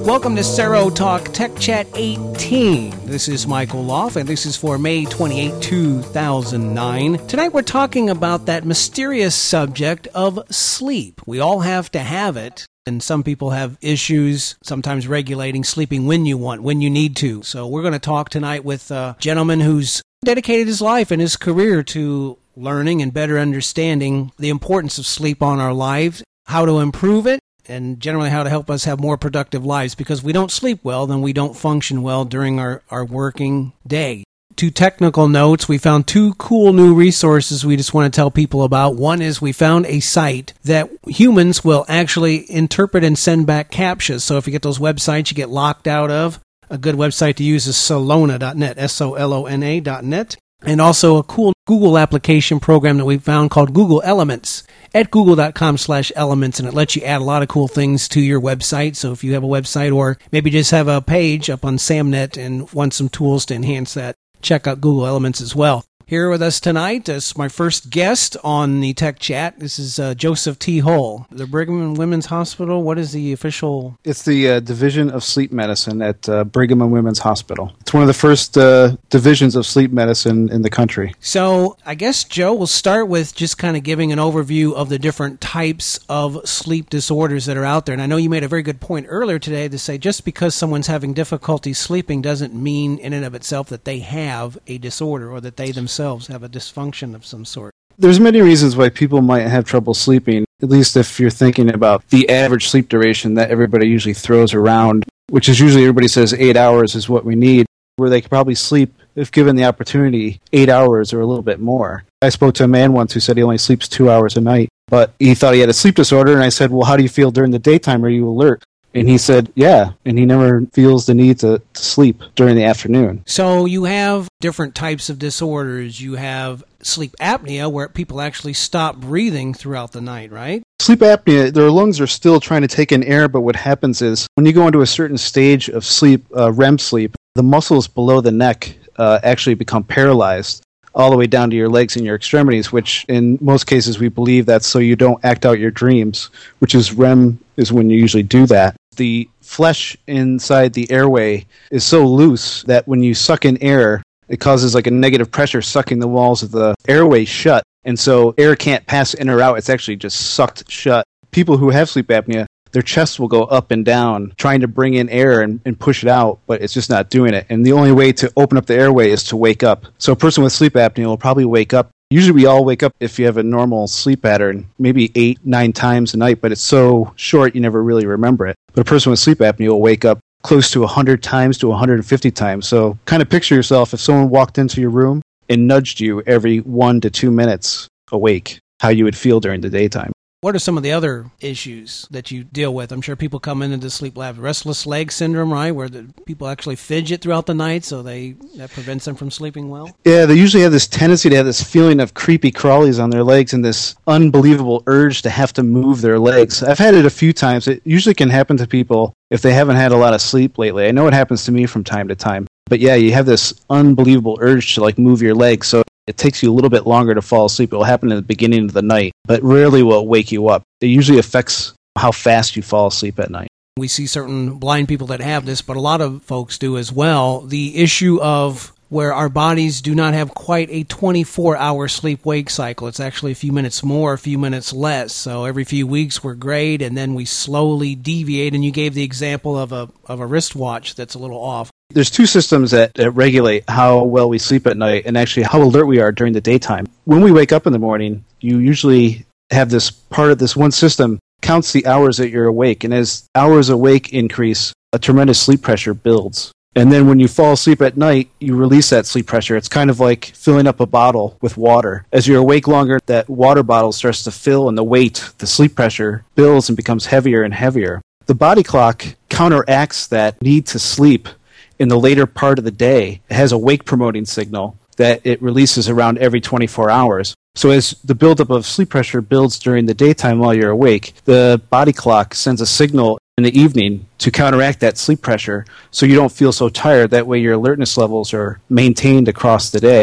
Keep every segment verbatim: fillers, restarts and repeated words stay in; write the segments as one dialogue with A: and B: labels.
A: Welcome to Sero Talk Tech Chat eighteen. This is Michael Loff, and this is for May twenty-eighth, two thousand nine. Tonight we're talking about that mysterious subject of sleep. We all have to have it, and some people have issues sometimes regulating sleeping when you want, when you need to. So we're going to talk tonight with a gentleman who's dedicated his life and his career to learning and better understanding the importance of sleep on our lives, how to improve it, and generally how to help us have more productive lives, because we don't sleep well, then we don't function well during our, our working day. Two technical notes. We found two cool new resources we just want to tell people about. One is we found a site that humans will actually interpret and send back captchas. So if you get those websites you get locked out of, a good website to use is Solona dot net, S O L O N A dot net. And also a cool Google application program that we found called Google Elements at google dot com slash elements, and it lets you add a lot of cool things to your website. So if you have a website or maybe just have a page up on SamNet and want some tools to enhance that, check out Google Elements as well. Here with us tonight is my first guest on the Tech Chat. This is uh, Joseph T. Hull, the Brigham and Women's Hospital. What is the official?
B: It's the uh, Division of Sleep Medicine at uh, Brigham and Women's Hospital. It's one of the first uh, divisions of sleep medicine in the country.
A: So I guess, Joe, we'll start with just kind of giving an overview of the different types of sleep disorders that are out there. And I know you made a very good point earlier today to say just because someone's having difficulty sleeping doesn't mean in and of itself that they have a disorder or that they themselves have a dysfunction of some sort.
B: There's many reasons why people might have trouble sleeping, at least if you're thinking about the average sleep duration that everybody usually throws around, which is usually everybody says eight hours is what we need, where they could probably sleep, if given the opportunity, eight hours or a little bit more. I spoke to a man once who said he only sleeps two hours a night, but he thought he had a sleep disorder, and I said, well, how do you feel during the daytime? Are you alert? And he said, yeah, and he never feels the need to, to sleep during the afternoon.
A: So you have different types of disorders. You have sleep apnea, where people actually stop breathing throughout the night, right?
B: Sleep apnea, their lungs are still trying to take in air, but what happens is when you go into a certain stage of sleep, uh, R E M sleep, the muscles below the neck uh, actually become paralyzed all the way down to your legs and your extremities, which in most cases we believe that's so you don't act out your dreams, which is R E M is when you usually do that. The flesh inside the airway is so loose that when you suck in air, it causes like a negative pressure sucking the walls of the airway shut. And so air can't pass in or out. It's actually just sucked shut. People who have sleep apnea, their chest will go up and down trying to bring in air and, and push it out, but it's just not doing it. And the only way to open up the airway is to wake up. So a person with sleep apnea will probably wake up. Usually we all wake up, if you have a normal sleep pattern, maybe eight, nine times a night, but it's so short you never really remember it. But a person with sleep apnea will wake up close to one hundred times to one hundred fifty times. So kind of picture yourself if someone walked into your room and nudged you every one to two minutes awake, how you would feel during the daytime.
A: What are some of the other issues that you deal with? I'm sure people come into the sleep lab. Restless leg syndrome, right, where the people actually fidget throughout the night, so they that prevents them from sleeping well?
B: Yeah, they usually have this tendency to have this feeling of creepy crawlies on their legs and this unbelievable urge to have to move their legs. I've had it a few times. It usually can happen to people if they haven't had a lot of sleep lately. I know it happens to me from time to time. But yeah, you have this unbelievable urge to like move your legs, so it takes you a little bit longer to fall asleep. It will happen in the beginning of the night, but rarely will it wake you up. It usually affects how fast you fall asleep at night.
A: We see certain blind people that have this, but a lot of folks do as well. The issue of where our bodies do not have quite a twenty-four hour sleep-wake cycle. It's actually a few minutes more, a few minutes less. So every few weeks we're great, and then we slowly deviate. And you gave the example of a of a wristwatch that's a little off.
B: There's two systems that, that regulate how well we sleep at night and actually how alert we are during the daytime. When we wake up in the morning, you usually have this part of this one system counts the hours that you're awake. And as hours awake increase, a tremendous sleep pressure builds. And then when you fall asleep at night, you release that sleep pressure. It's kind of like filling up a bottle with water. As you're awake longer, that water bottle starts to fill and the weight, the sleep pressure, builds and becomes heavier and heavier. The body clock counteracts that need to sleep in the later part of the day. It has a wake-promoting signal that it releases around every twenty-four hours. So as the buildup of sleep pressure builds during the daytime while you're awake, the body clock sends a signal in the evening to counteract that sleep pressure so you don't feel so tired. That way your alertness levels are maintained across the day.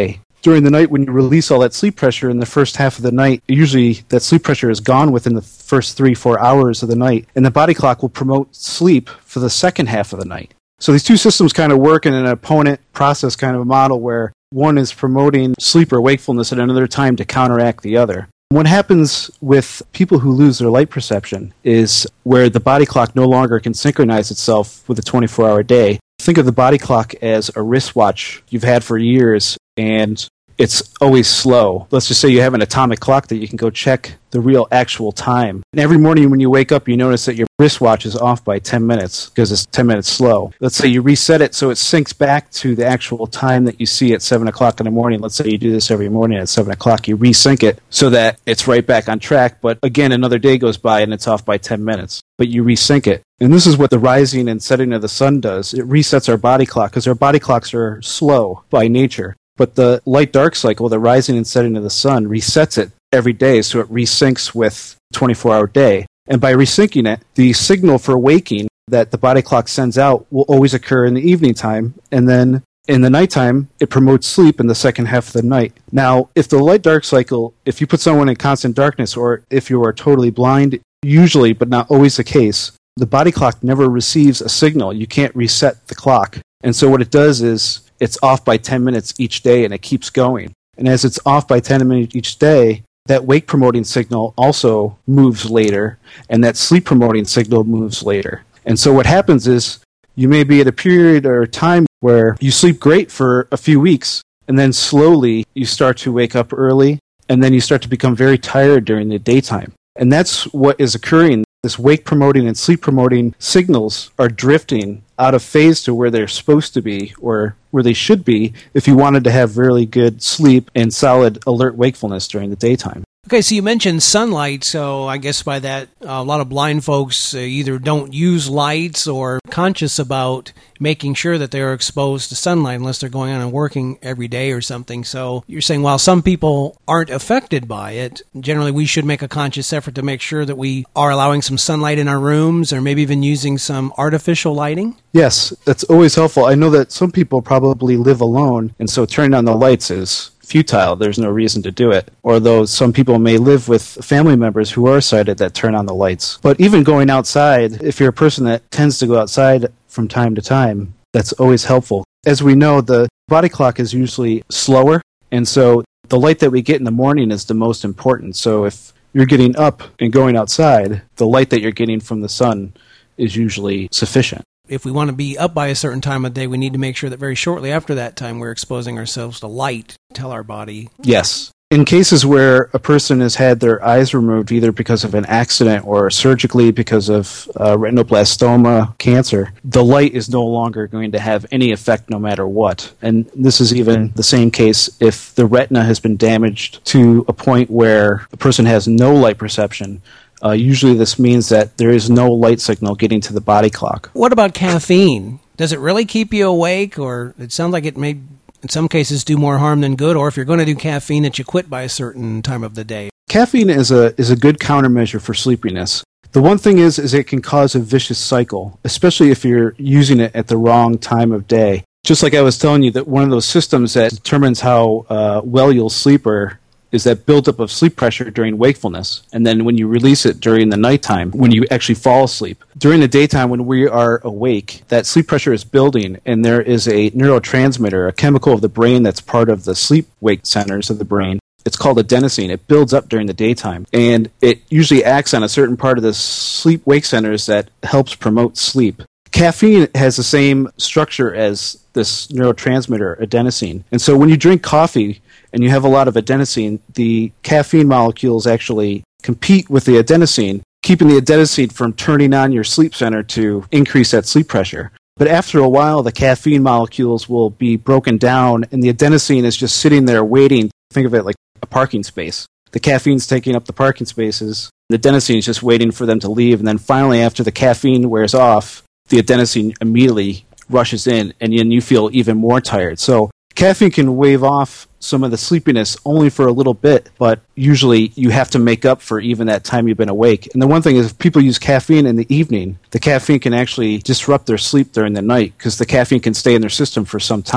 B: during the night, when you release all that sleep pressure in the first half of the night, usually that sleep pressure is gone within the first three, four hours of the night, and the body clock will promote sleep for the second half of the night. So these two systems kind of work in an opponent process kind of a model where one is promoting sleep or wakefulness at another time to counteract the other. What happens with people who lose their light perception is where the body clock no longer can synchronize itself with a twenty-four hour day. Think of the body clock as a wristwatch you've had for years, and it's always slow. Let's just say you have an atomic clock that you can go check the real actual time. And every morning when you wake up, you notice that your wristwatch is off by ten minutes because it's ten minutes slow. Let's say you reset it so it syncs back to the actual time that you see at seven o'clock in the morning. Let's say you do this every morning at seven o'clock. You resync it so that it's right back on track. But again, another day goes by and it's off by ten minutes. But you resync it. And this is what the rising and setting of the sun does. It resets our body clock because our body clocks are slow by nature. But the light-dark cycle, the rising and setting of the sun, resets it every day, so it resyncs with twenty-four hour day. And by resyncing it, the signal for waking that the body clock sends out will always occur in the evening time, and then in the nighttime, it promotes sleep in the second half of the night. Now, if the light-dark cycle, if you put someone in constant darkness, or if you are totally blind, usually, but not always the case, the body clock never receives a signal. You can't reset the clock. And so what it does is, it's off by ten minutes each day, and it keeps going. And as it's off by ten minutes each day, that wake-promoting signal also moves later, and that sleep-promoting signal moves later. And so what happens is, you may be at a period or time where you sleep great for a few weeks, and then slowly you start to wake up early, and then you start to become very tired during the daytime. And that's what is occurring. This wake-promoting and sleep-promoting signals are drifting out of phase to where they're supposed to be, or where they should be, if you wanted to have really good sleep and solid alert wakefulness during the daytime.
A: Okay, so you mentioned sunlight, so I guess by that, uh, a lot of blind folks uh, either don't use lights or conscious about making sure that they're exposed to sunlight unless they're going on and working every day or something. So you're saying while some people aren't affected by it, generally we should make a conscious effort to make sure that we are allowing some sunlight in our rooms or maybe even using some artificial lighting?
B: Yes, that's always helpful. I know that some people probably live alone, and so turning on the lights is futile. There's no reason to do it. Although some people may live with family members who are sighted that turn on the lights. But even going outside, if you're a person that tends to go outside from time to time, that's always helpful. As we know, the body clock is usually slower, and so the light that we get in the morning is the most important. So if you're getting up and going outside, the light that you're getting from the sun is usually sufficient.
A: If we want to be up by a certain time of day, we need to make sure that very shortly after that time we're exposing ourselves to light, tell our body.
B: Yes. In cases where a person has had their eyes removed either because of an accident or surgically because of uh, retinoblastoma cancer, the light is no longer going to have any effect no matter what. And this is even the same case if the retina has been damaged to a point where a person has no light perception. Uh, usually this means that there is no light signal getting to the body clock.
A: What about caffeine? Does it really keep you awake? Or it sounds like it may, in some cases, do more harm than good. Or if you're going to do caffeine, that you quit by a certain time of the day.
B: Caffeine is a is a good countermeasure for sleepiness. The one thing is, is it can cause a vicious cycle, especially if you're using it at the wrong time of day. Just like I was telling you, that one of those systems that determines how uh, well you'll sleep or is that buildup of sleep pressure during wakefulness, and then when you release it during the nighttime, when you actually fall asleep. During the daytime, when we are awake, that sleep pressure is building, and there is a neurotransmitter, a chemical of the brain that's part of the sleep-wake centers of the brain. It's called adenosine. It builds up during the daytime, and it usually acts on a certain part of the sleep-wake centers that helps promote sleep. Caffeine has the same structure as this neurotransmitter, adenosine. And so when you drink coffee and you have a lot of adenosine, the caffeine molecules actually compete with the adenosine, keeping the adenosine from turning on your sleep center to increase that sleep pressure. But after a while, the caffeine molecules will be broken down, and the adenosine is just sitting there waiting. Think of it like a parking space. The caffeine's taking up the parking spaces. The adenosine is just waiting for them to leave. And then finally, after the caffeine wears off, the adenosine immediately rushes in, and then you feel even more tired. So caffeine can wave off some of the sleepiness only for a little bit, but usually you have to make up for even that time you've been awake. And the one thing is, if people use caffeine in the evening, the caffeine can actually disrupt their sleep during the night because the caffeine can stay in their system for some time.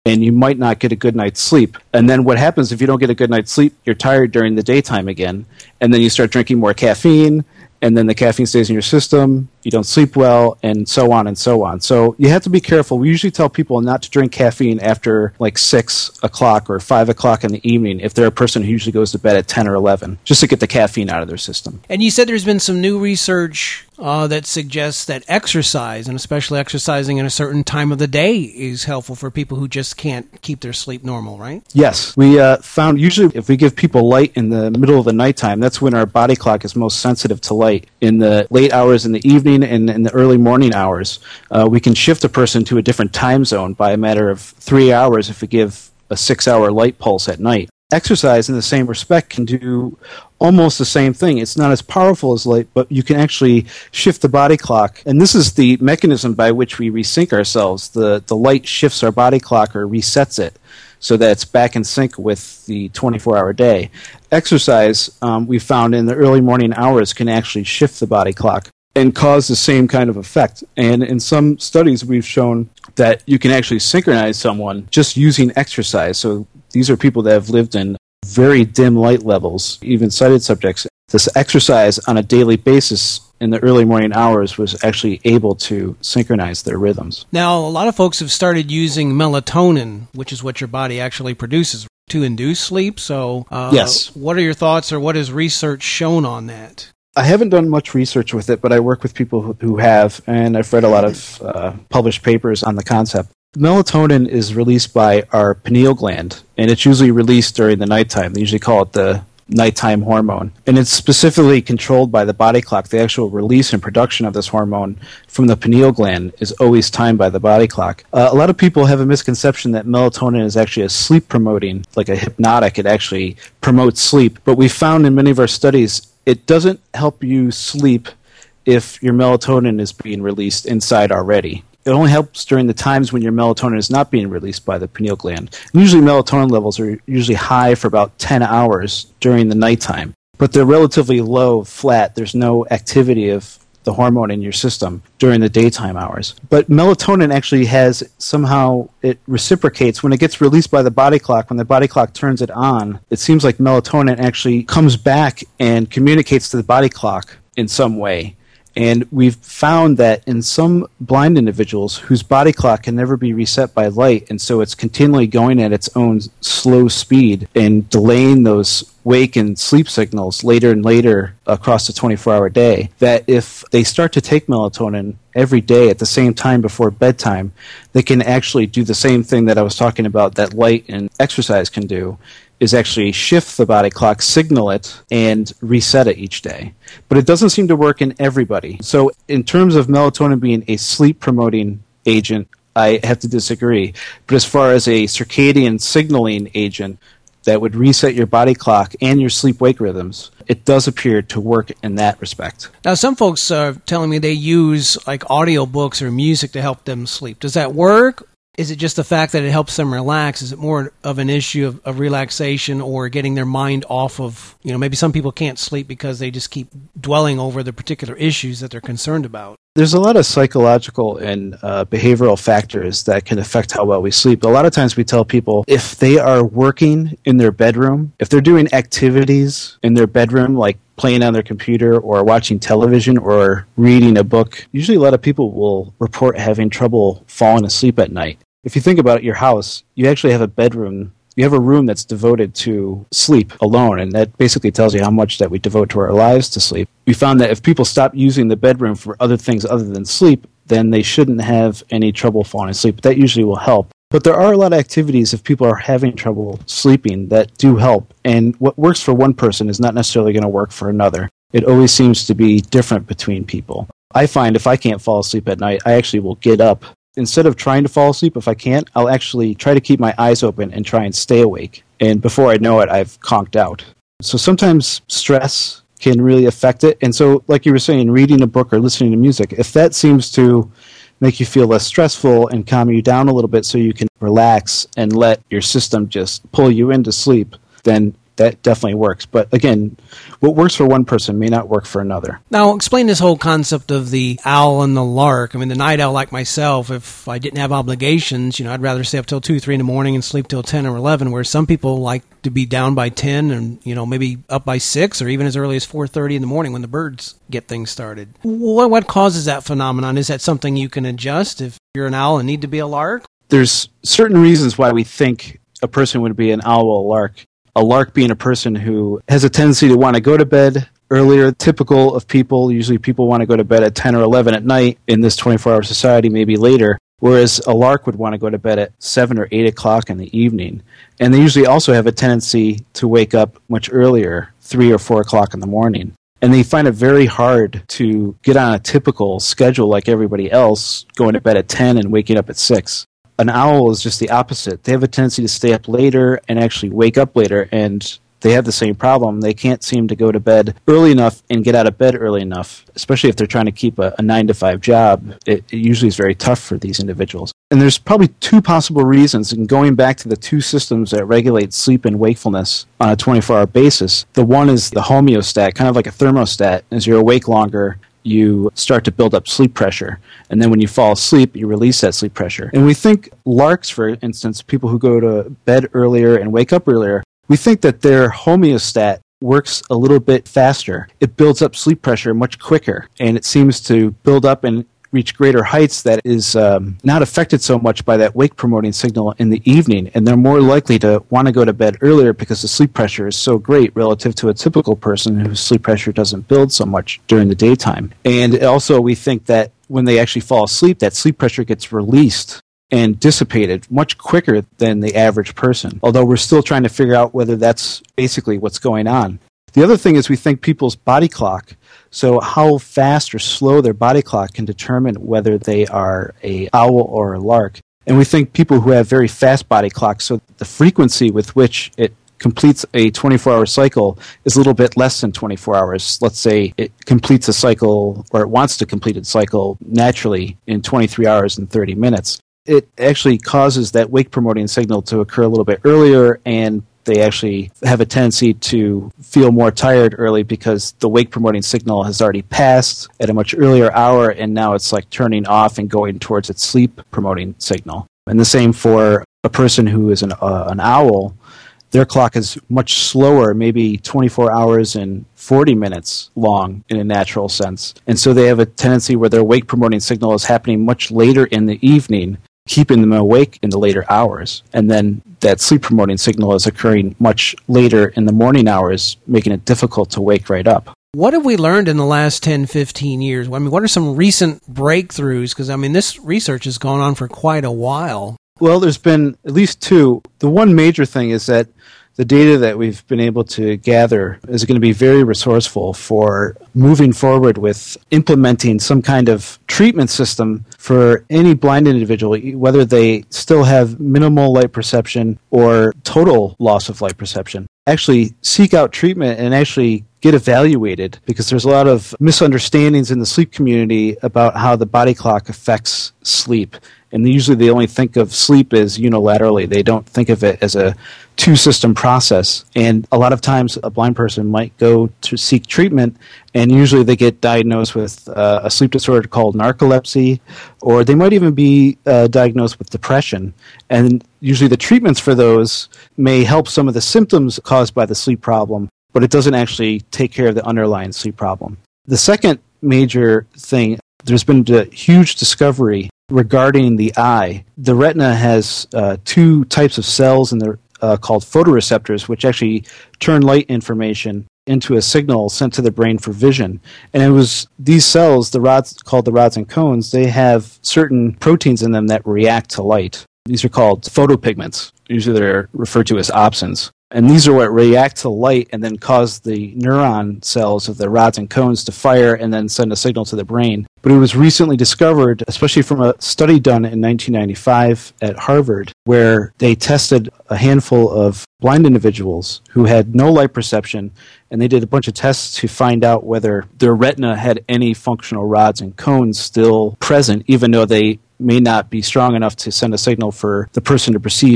B: and you might not get a good night's sleep. And then what happens if you don't get a good night's sleep? You're tired during the daytime again, and then you start drinking more caffeine, and then the caffeine stays in your system, you don't sleep well, and so on and so on. So you have to be careful. We usually tell people not to drink caffeine after like six o'clock or five o'clock in the evening if they're a person who usually goes to bed at ten or eleven, just to get the caffeine out of their system.
A: And you said there's been some new research uh, that suggests that exercise, and especially exercising in a certain time of the day, is helpful for people who just can't keep their sleep normal, right?
B: Yes. We uh, found usually if we give people light in the middle of the nighttime, that's when our body clock is most sensitive to light. In the late hours in the evening and in the early morning hours, uh, we can shift a person to a different time zone by a matter of three hours if we give a six-hour light pulse at night. Exercise, in the same respect, can do almost the same thing. It's not as powerful as light, but you can actually shift the body clock. And this is the mechanism by which we resync ourselves. The, the light shifts our body clock or resets it so that it's back in sync with the twenty-four hour day. Exercise, um, we found in the early morning hours, can actually shift the body clock and cause the same kind of effect. And in some studies, we've shown that you can actually synchronize someone just using exercise. So these are people that have lived in very dim light levels, even sighted subjects. This exercise on a daily basis in the early morning hours was actually able to synchronize their rhythms.
A: Now, a lot of folks have started using melatonin, which is what your body actually produces, to induce sleep. So uh,
B: yes.
A: What are your thoughts, or what has research shown on that?
B: I haven't done much research with it, but I work with people who, who have, and I've read a lot of uh, published papers on the concept. Melatonin is released by our pineal gland, and it's usually released during the nighttime. They usually call it the nighttime hormone. And it's specifically controlled by the body clock. The actual release and production of this hormone from the pineal gland is always timed by the body clock. Uh, a lot of people have a misconception that melatonin is actually a sleep promoting, like a hypnotic. It actually promotes sleep. But we found in many of our studies it doesn't help you sleep if your melatonin is being released inside already. It only helps during the times when your melatonin is not being released by the pineal gland. Usually melatonin levels are usually high for about ten hours during the nighttime, but they're relatively low, flat. There's no activity of the hormone in your system during the daytime hours. But melatonin actually has, somehow, it reciprocates. When it gets released by the body clock, when the body clock turns it on, it seems like melatonin actually comes back and communicates to the body clock in some way. And we've found that in some blind individuals whose body clock can never be reset by light, and so it's continually going at its own slow speed and delaying those wake and sleep signals later and later across the twenty-four hour day, that if they start to take melatonin every day at the same time before bedtime, they can actually do the same thing that I was talking about that light and exercise can do, is actually shift the body clock, signal it, and reset it each day. But it doesn't seem to work in everybody. So in terms of melatonin being a sleep-promoting agent, I have to disagree. But as far as a circadian signaling agent that would reset your body clock and your sleep-wake rhythms, it does appear to work in that respect.
A: Now, some folks are telling me they use like audiobooks or music to help them sleep. Does that work? Is it just the fact that it helps them relax? Is it more of an issue of, of relaxation or getting their mind off of, you know, maybe some people can't sleep because they just keep dwelling over the particular issues that they're concerned about?
B: There's a lot of psychological and uh, behavioral factors that can affect how well we sleep. A lot of times we tell people if they are working in their bedroom, if they're doing activities in their bedroom, like playing on their computer or watching television or reading a book, usually a lot of people will report having trouble falling asleep at night. If you think about your house, you actually have a bedroom. You have a room that's devoted to sleep alone, and that basically tells you how much that we devote to our lives to sleep. We found that if people stop using the bedroom for other things other than sleep, then they shouldn't have any trouble falling asleep. That usually will help. But there are a lot of activities, if people are having trouble sleeping, that do help. And what works for one person is not necessarily going to work for another. It always seems to be different between people. I find if I can't fall asleep at night, I actually will get up. Instead of trying to fall asleep, if I can't, I'll actually try to keep my eyes open and try and stay awake. And before I know it, I've conked out. So sometimes stress can really affect it. And so, like you were saying, reading a book or listening to music, if that seems to make you feel less stressful and calm you down a little bit so you can relax and let your system just pull you into sleep, then that definitely works. But again, what works for one person may not work for another.
A: Now, explain this whole concept of the owl and the lark. I mean, the night owl like myself, if I didn't have obligations, you know, I'd rather stay up till two, three in the morning and sleep till ten or eleven, whereas some people like to be down by ten and, you know, maybe up by six or even as early as four thirty in the morning when the birds get things started. What, what causes that phenomenon? Is that something you can adjust if you're an owl and need to be a lark?
B: There's certain reasons why we think a person would be an owl or a lark. A lark being a person who has a tendency to want to go to bed earlier, typical of people. Usually people want to go to bed at ten or eleven at night in this twenty-four hour society, maybe later, whereas a lark would want to go to bed at seven or eight o'clock in the evening. And they usually also have a tendency to wake up much earlier, three or four o'clock in the morning. And they find it very hard to get on a typical schedule like everybody else, going to bed at ten and waking up at six. An owl is just the opposite. They have a tendency to stay up later and actually wake up later, and they have the same problem. They can't seem to go to bed early enough and get out of bed early enough, especially if they're trying to keep a, a nine to five job. It, it usually is very tough for these individuals. And there's probably two possible reasons, and going back to the two systems that regulate sleep and wakefulness on a twenty-four hour basis. The one is the homeostat, kind of like a thermostat. As you're awake longer, you start to build up sleep pressure. And then when you fall asleep, you release that sleep pressure. And we think larks, for instance, people who go to bed earlier and wake up earlier, we think that their homeostat works a little bit faster. It builds up sleep pressure much quicker, and it seems to build up and reach greater heights that is um, not affected so much by that wake-promoting signal in the evening, and they're more likely to want to go to bed earlier because the sleep pressure is so great relative to a typical person whose sleep pressure doesn't build so much during the daytime. And also we think that when they actually fall asleep, that sleep pressure gets released and dissipated much quicker than the average person, although we're still trying to figure out whether that's basically what's going on. The other thing is we think people's body clock, so how fast or slow their body clock can determine whether they are a owl or a lark. And we think people who have very fast body clocks, so the frequency with which it completes a twenty-four hour cycle is a little bit less than twenty-four hours. Let's say it completes a cycle, or it wants to complete its cycle naturally in twenty-three hours and thirty minutes. It actually causes that wake-promoting signal to occur a little bit earlier, and they actually have a tendency to feel more tired early because the wake-promoting signal has already passed at a much earlier hour, and now it's like turning off and going towards its sleep-promoting signal. And the same for a person who is an, uh, an owl. Their clock is much slower, maybe twenty-four hours and forty minutes long in a natural sense. And so they have a tendency where their wake-promoting signal is happening much later in the evening, keeping them awake in the later hours. And then that sleep-promoting signal is occurring much later in the morning hours, making it difficult to wake right up.
A: What have we learned in the last ten, fifteen years? I mean, what are some recent breakthroughs? Because, I mean, this research has gone on for quite a while.
B: Well, there's been at least two. The one major thing is that the data that we've been able to gather is going to be very resourceful for moving forward with implementing some kind of treatment system for any blind individual, whether they still have minimal light perception or total loss of light perception. Actually seek out treatment and actually get evaluated, because there's a lot of misunderstandings in the sleep community about how the body clock affects sleep. And usually they only think of sleep as unilaterally. They don't think of it as a two-system process. And a lot of times a blind person might go to seek treatment, and usually they get diagnosed with uh, a sleep disorder called narcolepsy, or they might even be uh, diagnosed with depression. And usually the treatments for those may help some of the symptoms caused by the sleep problem, but it doesn't actually take care of the underlying sleep problem. The second major thing, there's been a huge discovery regarding the eye. The retina has uh, two types of cells in the, uh, called photoreceptors, which actually turn light information into a signal sent to the brain for vision. And it was these cells, the rods called the rods and cones, they have certain proteins in them that react to light. These are called photopigments. Usually they're referred to as opsins. And these are what react to light and then cause the neuron cells of the rods and cones to fire and then send a signal to the brain. But it was recently discovered, especially from a study done in nineteen ninety-five at Harvard, where they tested a handful of blind individuals who had no light perception, and they did a bunch of tests to find out whether their retina had any functional rods and cones still present, even though they may not be strong enough to send a signal for the person to perceive any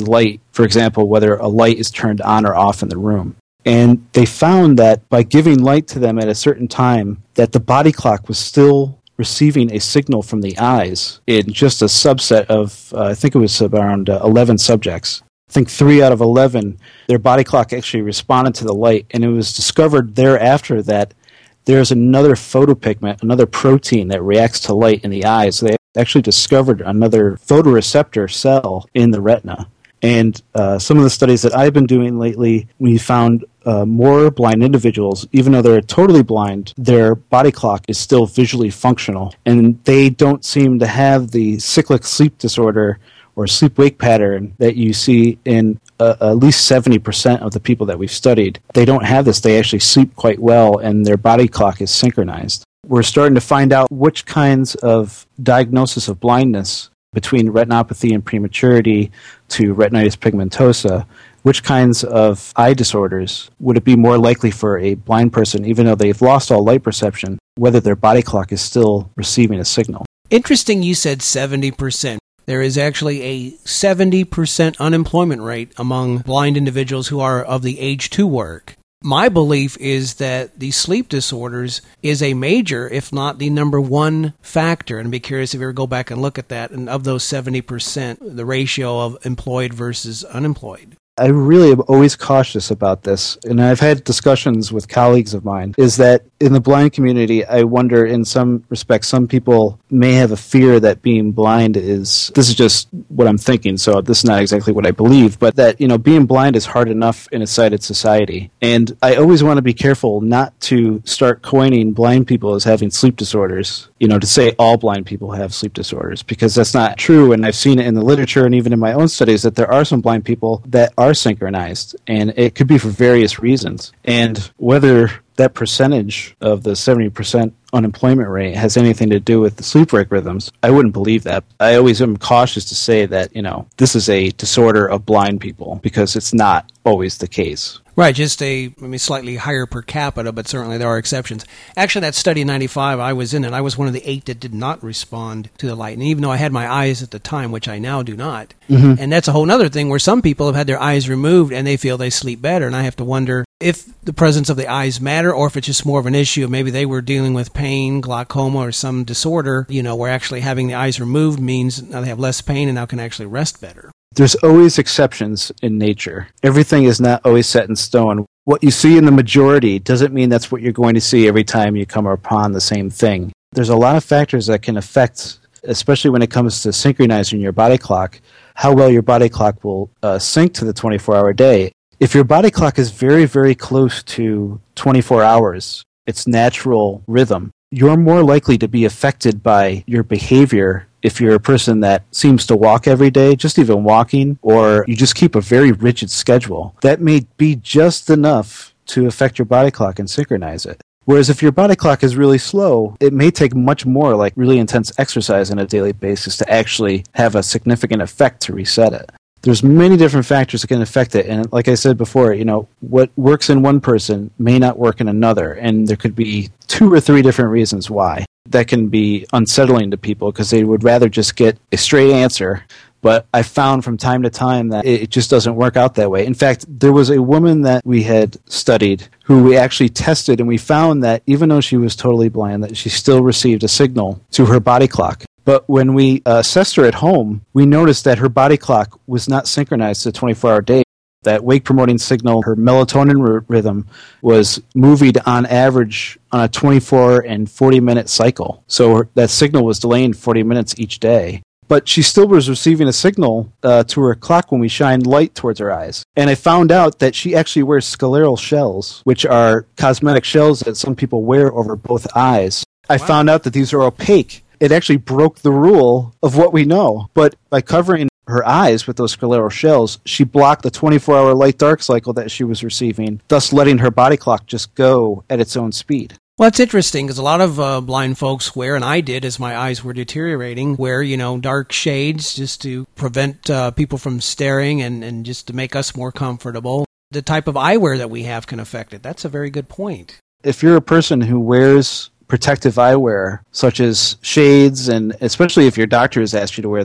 B: light, for example, whether a light is turned on or off in the room. And they found that by giving light to them at a certain time, that the body clock was still receiving a signal from the eyes in just a subset of, uh, I think it was around uh, eleven subjects. I think three out of eleven, their body clock actually responded to the light, and it was discovered thereafter that there's another photopigment, another protein that reacts to light in the eyes. They actually discovered another photoreceptor cell in the retina. And uh, some of the studies that I've been doing lately, we found uh, more blind individuals, even though they're totally blind, their body clock is still visually functional. And they don't seem to have the cyclic sleep disorder or sleep-wake pattern that you see in uh, at least seventy percent of the people that we've studied. They don't have this. They actually sleep quite well, and their body clock is synchronized. We're starting to find out which kinds of diagnosis of blindness between retinopathy and prematurity to retinitis pigmentosa, which kinds of eye disorders would it be more likely for a blind person, even though they've lost all light perception, whether their body clock is still receiving a signal.
A: Interesting you said seventy percent. There is actually a seventy percent unemployment rate among blind individuals who are of the age to work. My belief is that the sleep disorders is a major, if not the number one factor. And I'd be curious if you ever go back and look at that. And of those seventy percent, the ratio of employed versus unemployed.
B: I really am always cautious about this, and I've had discussions with colleagues of mine, is that in the blind community, I wonder in some respects, some people may have a fear that being blind is, this is just what I'm thinking, so this is not exactly what I believe, but that, you know, being blind is hard enough in a sighted society. And I always want to be careful not to start coining blind people as having sleep disorders, you know, to say all blind people have sleep disorders, because that's not true, and I've seen it in the literature and even in my own studies that there are some blind people that are synchronized, and it could be for various reasons. And whether that percentage of the seventy percent unemployment rate has anything to do with the sleep wake rhythms, I wouldn't believe that. I always am cautious to say that, you know, this is a disorder of blind people, because it's not always the case.
A: Right, just a I mean, slightly higher per capita, but certainly there are exceptions. Actually, that study in ninety-five, I was in it. I was one of the eight that did not respond to the light. And even though I had my eyes at the time, which I now do not, mm-hmm. and that's a whole other thing where some people have had their eyes removed and they feel they sleep better. And I have to wonder if the presence of the eyes matter or if it's just more of an issue. Maybe they were dealing with pain, glaucoma, or some disorder, you know, where actually having the eyes removed means now they have less pain and now can actually rest better.
B: There's always exceptions in nature. Everything is not always set in stone. What you see in the majority doesn't mean that's what you're going to see every time you come upon the same thing. There's a lot of factors that can affect, especially when it comes to synchronizing your body clock, how well your body clock will uh, sync to the twenty-four hour day. If your body clock is very, very close to twenty-four hours, its natural rhythm, you're more likely to be affected by your behavior if you're a person that seems to walk every day, just even walking, or you just keep a very rigid schedule. That may be just enough to affect your body clock and synchronize it. Whereas if your body clock is really slow, it may take much more, like really intense exercise on a daily basis, to actually have a significant effect to reset it. There's many different factors that can affect it, and like I said before, you know, what works in one person may not work in another, and there could be two or three different reasons why. That can be unsettling to people because they would rather just get a straight answer. But I found from time to time that it just doesn't work out that way. In fact, there was a woman that we had studied who we actually tested, and we found that even though she was totally blind, that she still received a signal to her body clock. But when we uh, assessed her at home, we noticed that her body clock was not synchronized to the twenty-four hour day. That wake-promoting signal, her melatonin r- rhythm, was movied on average on a twenty-four and forty-minute cycle. So her, that signal was delaying forty minutes each day. But she still was receiving a signal uh, to her clock when we shined light towards her eyes. And I found out that she actually wears scleral shells, which are cosmetic shells that some people wear over both eyes. I wow. found out that these are opaque. It actually broke the rule of what we know. But by covering her eyes with those scleral shells, she blocked the twenty-four hour light-dark cycle that she was receiving, thus letting her body clock just go at its own speed.
A: Well, it's interesting because a lot of uh, blind folks wear, and I did as my eyes were deteriorating, wear, you know, dark shades just to prevent uh, people from staring and, and just to make us more comfortable. The type of eyewear that we have can affect it. That's a very good point.
B: If you're a person who wears protective eyewear, such as shades, and especially if your doctor has asked you to wear them,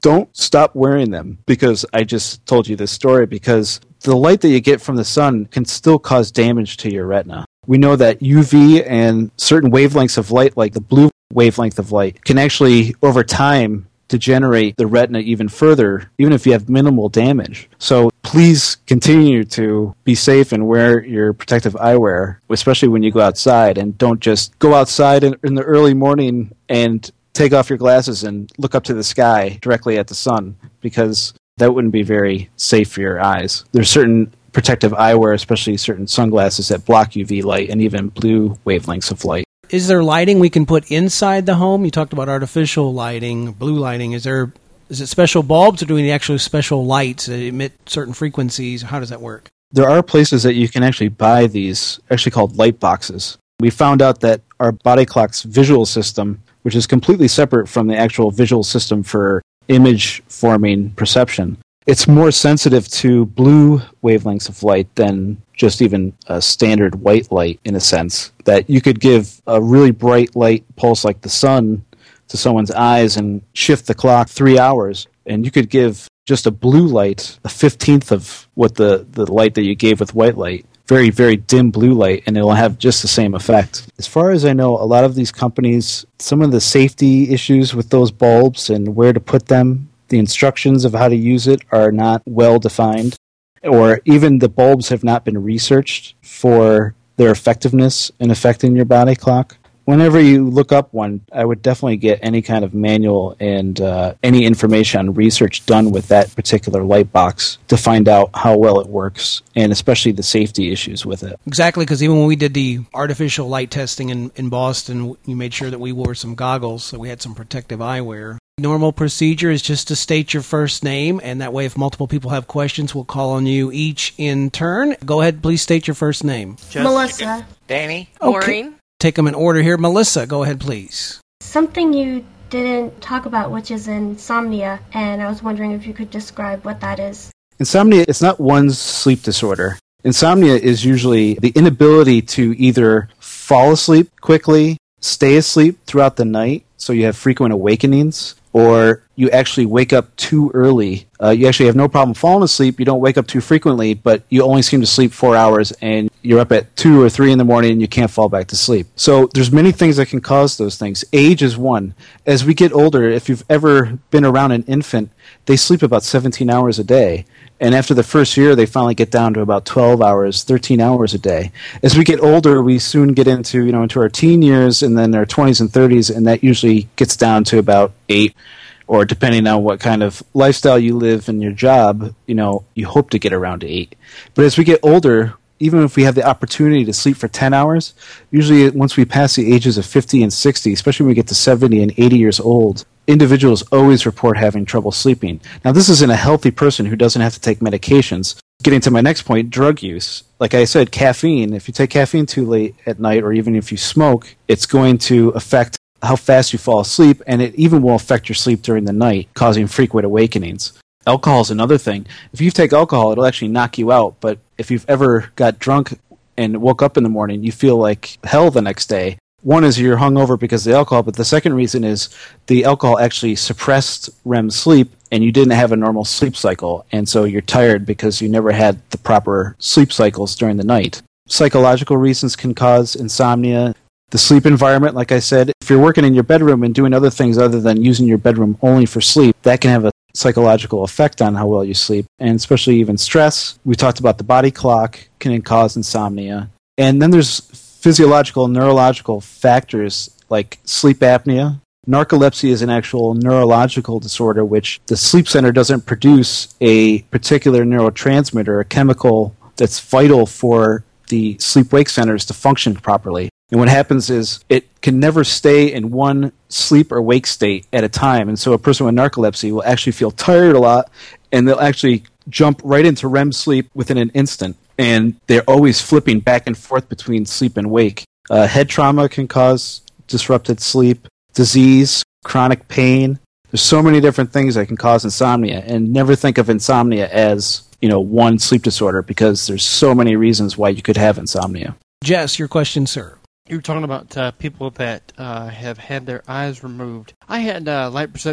B: don't stop wearing them, because I just told you this story, because the light that you get from the sun can still cause damage to your retina. We know that U V and certain wavelengths of light, like the blue wavelength of light, can actually, over time, degenerate the retina even further, even if you have minimal damage. So please continue to be safe and wear your protective eyewear, especially when you go outside, and don't just go outside in, in the early morning and take off your glasses and look up to the sky directly at the sun, because that wouldn't be very safe for your eyes. There's certain protective eyewear, especially certain sunglasses, that block U V light and even blue wavelengths of light.
A: Is there lighting we can put inside the home? You talked about artificial lighting, blue lighting. Is there is it special bulbs, or do we need actually special lights that emit certain frequencies? How does that work?
B: There are places that you can actually buy these, actually called light boxes. We found out that our body clock's visual system, which is completely separate from the actual visual system for image forming perception, it's more sensitive to blue wavelengths of light than just even a standard white light, in a sense. That you could give a really bright light pulse like the sun to someone's eyes and shift the clock three hours, and you could give just a blue light a fifteenth of what the, the light that you gave with white light. Very, very dim blue light, and it will have just the same effect. As far as I know, a lot of these companies, some of the safety issues with those bulbs and where to put them, the instructions of how to use it are not well defined, or even the bulbs have not been researched for their effectiveness in affecting your body clock. Whenever you look up one, I would definitely get any kind of manual and uh, any information on research done with that particular light box to find out how well it works, and especially the safety issues with it.
A: Exactly, because even when we did the artificial light testing in, in Boston, you made sure that we wore some goggles, so we had some protective eyewear. Normal procedure is just to state your first name, and that way if multiple people have questions, we'll call on you each in turn. Go ahead, please state your first name.
C: Just
D: Melissa.
C: Danny.
A: Okay.
D: Maureen.
A: Take them in order here. Melissa, go ahead, please.
D: Something you didn't talk about, which is insomnia, and I was wondering if you could describe what that is.
B: Insomnia is not one sleep disorder. Insomnia is usually the inability to either fall asleep quickly, stay asleep throughout the night, so you have frequent awakenings, or you actually wake up too early. Uh, you actually have no problem falling asleep. You don't wake up too frequently, but you only seem to sleep four hours, and you're up at two or three in the morning, and you can't fall back to sleep. So there's many things that can cause those things. Age is one. As we get older, if you've ever been around an infant, they sleep about seventeen hours a day. And after the first year, they finally get down to about twelve hours, thirteen hours a day. As we get older, we soon get into, you know, into our teen years and then our twenties and thirties, and that usually gets down to about eight, or depending on what kind of lifestyle you live and your job, you know, you hope to get around to eight. But as we get older, even if we have the opportunity to sleep for ten hours, usually once we pass the ages of fifty and sixty, especially when we get to seventy and eighty years old, individuals always report having trouble sleeping. Now, this is in a healthy person who doesn't have to take medications. Getting to my next point, drug use. Like I said, caffeine. If you take caffeine too late at night, or even if you smoke, it's going to affect how fast you fall asleep, and it even will affect your sleep during the night, causing frequent awakenings. Alcohol is another thing. If you take alcohol, it'll actually knock you out, but if you've ever got drunk and woke up in the morning, you feel like hell the next day. One is you're hungover because of the alcohol, but the second reason is the alcohol actually suppressed R E M sleep, and you didn't have a normal sleep cycle, and so you're tired because you never had the proper sleep cycles during the night. Psychological reasons can cause insomnia. The sleep environment, like I said, if you're working in your bedroom and doing other things other than using your bedroom only for sleep, that can have a psychological effect on how well you sleep, and especially even stress. We talked about the body clock can cause insomnia. And then there's physiological and neurological factors like sleep apnea. Narcolepsy is an actual neurological disorder which the sleep center doesn't produce a particular neurotransmitter, a chemical that's vital for the sleep-wake centers to function properly. And what happens is it can never stay in one sleep or wake state at a time. And so a person with narcolepsy will actually feel tired a lot, and they'll actually jump right into R E M sleep within an instant. And they're always flipping back and forth between sleep and wake. Uh, head trauma can cause disrupted sleep, disease, chronic pain. There's so many different things that can cause insomnia. And never think of insomnia as, you know, one sleep disorder, because there's so many reasons why you could have insomnia.
A: Jess, your question, sir.
C: You were talking about uh, people that uh, have had their eyes removed. I had uh, light perception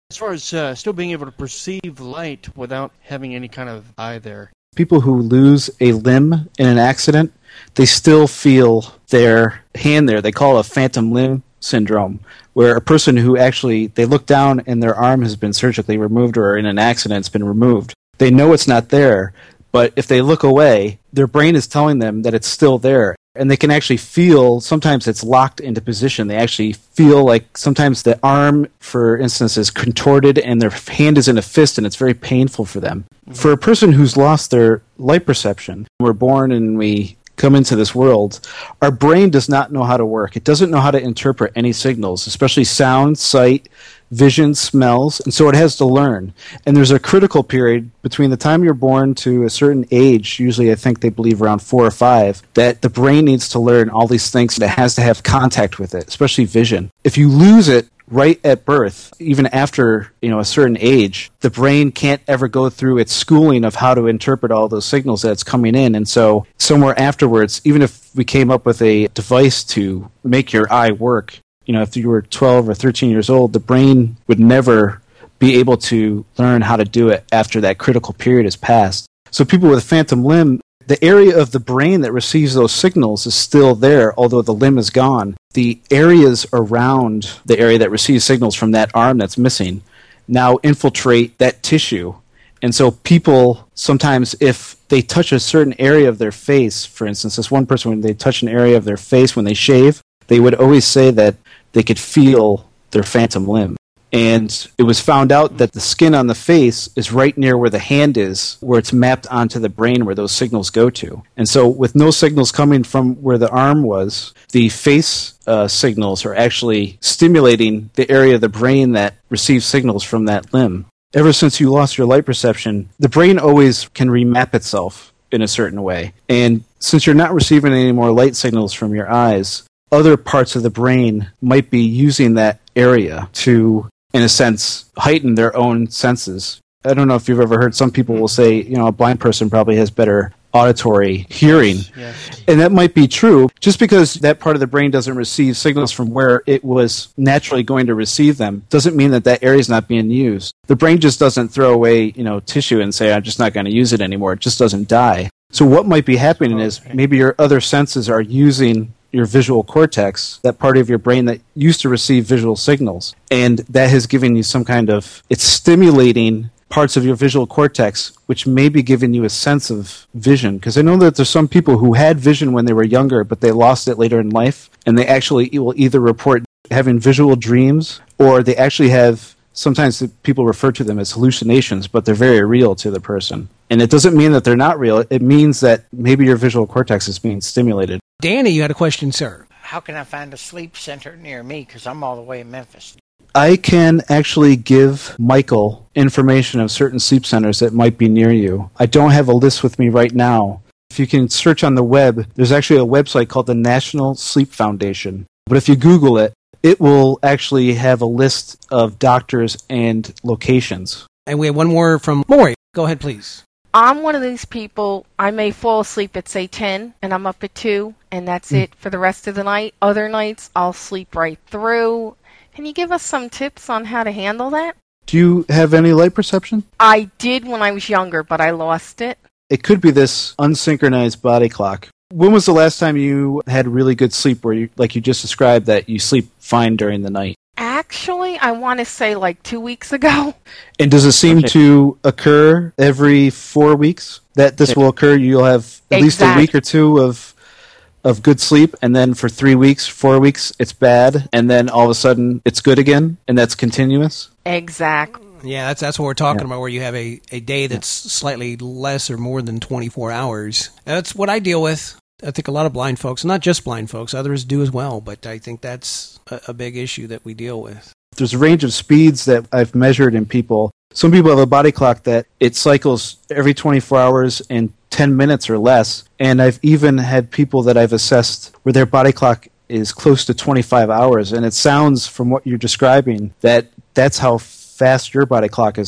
C: As far as uh, still being able to perceive light without having any kind of eye there.
B: People who lose a limb in an accident, they still feel their hand there. They call it a phantom limb syndrome, where a person who actually, they look down and their arm has been surgically removed or in an accident it's been removed. They know it's not there, but if they look away, their brain is telling them that it's still there. And they can actually feel, sometimes it's locked into position. They actually feel like sometimes the arm, for instance, is contorted and their hand is in a fist and it's very painful for them. Mm-hmm. For a person who's lost their light perception, we're born and we come into this world, our brain does not know how to work. It doesn't know how to interpret any signals, especially sound, sight, vision, smells, and so it has to learn. And there's a critical period between the time you're born to a certain age, usually I think they believe around four or five, that the brain needs to learn all these things and it has to have contact with it, especially vision. If you lose it right at birth, even after, you know, a certain age, the brain can't ever go through its schooling of how to interpret all those signals that's coming in. And so somewhere afterwards, even if we came up with a device to make your eye work, you know, if you were twelve or thirteen years old, the brain would never be able to learn how to do it after that critical period has passed. So people with phantom limb, the area of the brain that receives those signals is still there, although the limb is gone. The areas around the area that receives signals from that arm that's missing now infiltrate that tissue. And so people sometimes, if they touch a certain area of their face, for instance, this one person, when they touch an area of their face when they shave, they would always say that they could feel their phantom limb. And it was found out that the skin on the face is right near where the hand is, where it's mapped onto the brain where those signals go to. And so with no signals coming from where the arm was, the face uh, signals are actually stimulating the area of the brain that receives signals from that limb. Ever since you lost your light perception, the brain always can remap itself in a certain way. And since you're not receiving any more light signals from your eyes, other parts of the brain might be using that area to, in a sense, heighten their own senses. I don't know if you've ever heard some people will say, you know, a blind person probably has better auditory hearing. Yes, yes. And that might be true. Just because that part of the brain doesn't receive signals from where it was naturally going to receive them doesn't mean that that area is not being used. The brain just doesn't throw away, you know, tissue and say, I'm just not going to use it anymore. It just doesn't die. So what might be happening is maybe your other senses are using your visual cortex, that part of your brain that used to receive visual signals. And that has given you some kind of, it's stimulating parts of your visual cortex, which may be giving you a sense of vision. Because I know that there's some people who had vision when they were younger, but they lost it later in life. And they actually will either report having visual dreams, or they actually have, sometimes people refer to them as hallucinations, but they're very real to the person. And it doesn't mean that they're not real. It means that maybe your visual cortex is being stimulated.
A: Danny, you had a question, sir.
E: How can I find a sleep center near me? Because I'm all the way in Memphis.
B: I can actually give Michael information of certain sleep centers that might be near you. I don't have a list with me right now. If you can search on the web, there's actually a website called the National Sleep Foundation. But if you Google it, it will actually have a list of doctors and locations.
A: And we have one more from Maury. Go ahead, please.
F: I'm one of these people, I may fall asleep at, say, ten, and I'm up at two, and that's mm. it for the rest of the night. Other nights, I'll sleep right through. Can you give us some tips on how to handle that?
B: Do you have any light perception?
F: I did when I was younger, but I lost it.
B: It could be this unsynchronized body clock. When was the last time you had really good sleep where, you, like you just described, that you sleep fine during the night?
F: Actually, I want to say like two weeks ago.
B: And does it seem okay. to occur every four weeks that this will occur? You'll have at exactly. least a week or two of of good sleep, and then for three weeks, four weeks, it's bad, and then all of a sudden it's good again, and that's continuous?
F: Exactly.
A: Yeah, that's that's what we're talking yeah. about, where you have a, a day that's yeah. slightly less or more than twenty-four hours. That's what I deal with. I think a lot of blind folks, not just blind folks, others do as well, but I think that's a, a big issue that we deal with.
B: There's a range of speeds that I've measured in people. Some people have a body clock that it cycles every twenty-four hours and ten minutes or less, and I've even had people that I've assessed where their body clock is close to twenty-five hours, and it sounds, from what you're describing, that that's how fast your body clock is going.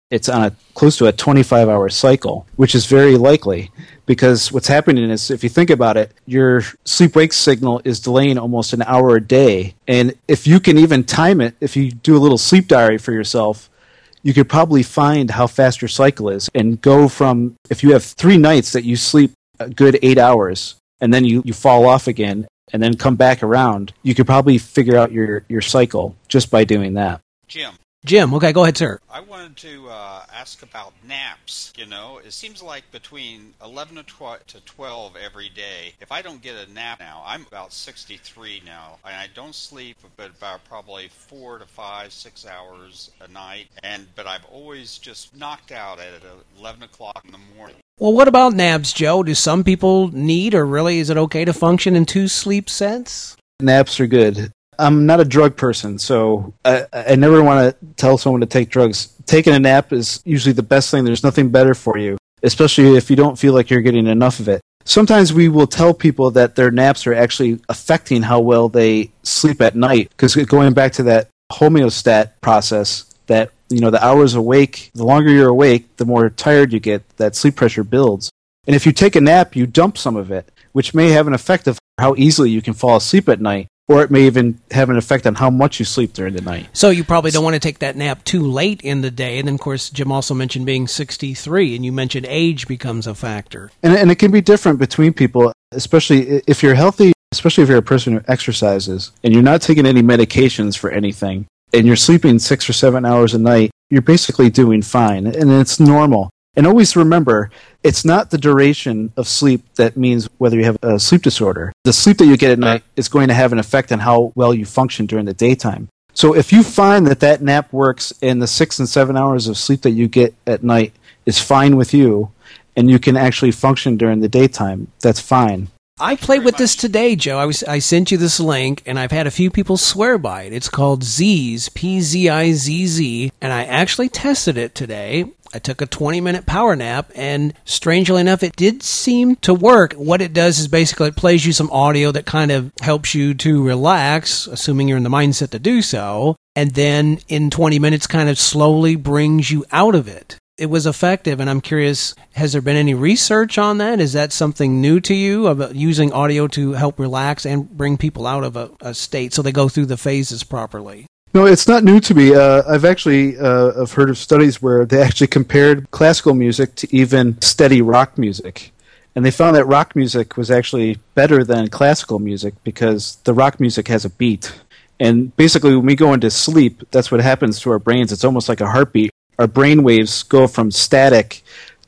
B: it's on a close to a twenty-five hour cycle, which is very likely because what's happening is, if you think about it, your sleep-wake signal is delaying almost an hour a day. And if you can even time it, if you do a little sleep diary for yourself, you could probably find how fast your cycle is and go from, if you have three nights that you sleep a good eight hours and then you, you fall off again and then come back around, you could probably figure out your, your cycle just by doing that.
G: Jim.
A: Jim, okay, go ahead, sir.
G: I wanted to uh, ask about naps. You know, it seems like between eleven to twelve every day, if I don't get a nap now, I'm about sixty-three now, and I don't sleep but about probably four to five, six hours a night, and but I've always just knocked out at eleven o'clock in the morning.
A: Well, what about naps, Joe? Do some people need, or really is it okay to function in two sleep sets?
B: Naps are good. I'm not a drug person, so I, I never want to tell someone to take drugs. Taking a nap is usually the best thing. There's nothing better for you, especially if you don't feel like you're getting enough of it. Sometimes we will tell people that their naps are actually affecting how well they sleep at night, because going back to that homeostat process, that, you know, the hours awake, the longer you're awake, the more tired you get, that sleep pressure builds. And if you take a nap, you dump some of it, which may have an effect of how easily you can fall asleep at night. Or it may even have an effect on how much you sleep during the night.
A: So you probably don't want to take that nap too late in the day. And then, of course, Jim also mentioned being sixty-three, and you mentioned age becomes a factor.
B: And, and it can be different between people, especially if you're healthy, especially if you're a person who exercises, and you're not taking any medications for anything, and you're sleeping six or seven hours a night, you're basically doing fine, and it's normal. And always remember, it's not the duration of sleep that means whether you have a sleep disorder. The sleep that you get at night is going to have an effect on how well you function during the daytime. So if you find that that nap works and the six and seven hours of sleep that you get at night is fine with you, and you can actually function during the daytime, that's fine.
A: I played with this today, Joe. I was I sent you this link, and I've had a few people swear by it. It's called Zizz, P Z I Z Z, and I actually tested it today. I took a twenty-minute power nap, and strangely enough, it did seem to work. What it does is basically it plays you some audio that kind of helps you to relax, assuming you're in the mindset to do so, and then in twenty minutes kind of slowly brings you out of it. It was effective, and I'm curious, has there been any research on that? Is that something new to you, about using audio to help relax and bring people out of a, a state so they go through the phases properly?
B: No, it's not new to me. Uh, I've actually uh, I've heard of studies where they actually compared classical music to even steady rock music. And they found that rock music was actually better than classical music because the rock music has a beat. And basically when we go into sleep, that's what happens to our brains. It's almost like a heartbeat. Our brain waves go from static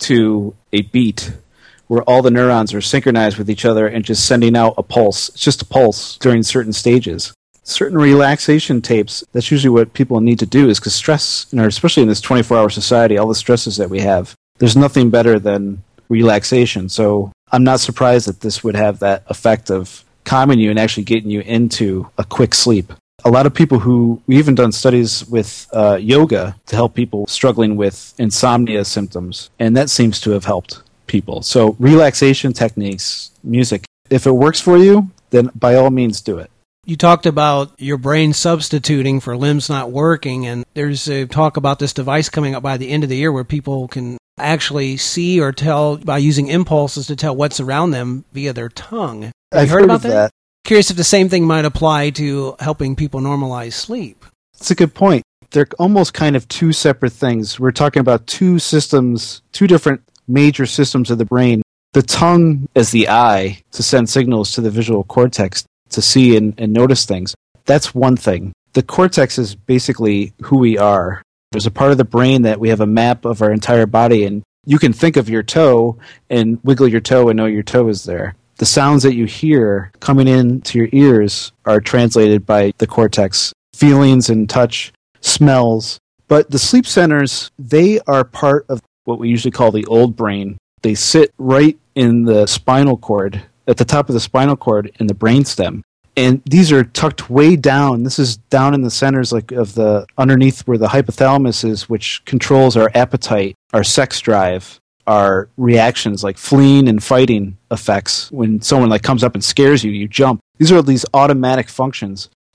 B: to a beat where all the neurons are synchronized with each other and just sending out a pulse. It's just a pulse during certain stages. Certain relaxation tapes, that's usually what people need to do, is because stress, you know, especially in this twenty-four hour society, all the stresses that we have, there's nothing better than relaxation. So I'm not surprised that this would have that effect of calming you and actually getting you into a quick sleep. A lot of people who, we even done studies with uh, yoga to help people struggling with insomnia symptoms, and that seems to have helped people. So relaxation techniques, music, if it works for you, then by all means do it.
A: You talked about your brain substituting for limbs not working, and there's a talk about this device coming up by the end of the year where people can actually see or tell by using impulses to tell what's around them via their tongue. Have
B: I've
A: you heard,
B: heard
A: about
B: of
A: that?
B: that.
A: Curious if the same thing might apply to helping people normalize sleep.
B: That's a good point. They're almost kind of two separate things. We're talking about two systems, two different major systems of the brain. The tongue as the eye to send signals to the visual cortex to see and, and notice things. That's one thing. The cortex is basically who we are. There's a part of the brain that we have a map of our entire body, and you can think of your toe and wiggle your toe and know your toe is there. The sounds that you hear coming into your ears are translated by the cortex. Feelings and touch, smells. But the sleep centers, they are part of what we usually call the old brain. They sit right in the spinal cord, at the top of the spinal cord in the brainstem. And these are tucked way down. This is down in the centers like of the underneath where the hypothalamus is, which controls our appetite, our sex drive, our reactions like fleeing and fighting effects. When someone like comes up and scares you, you jump. These are these automatic functions.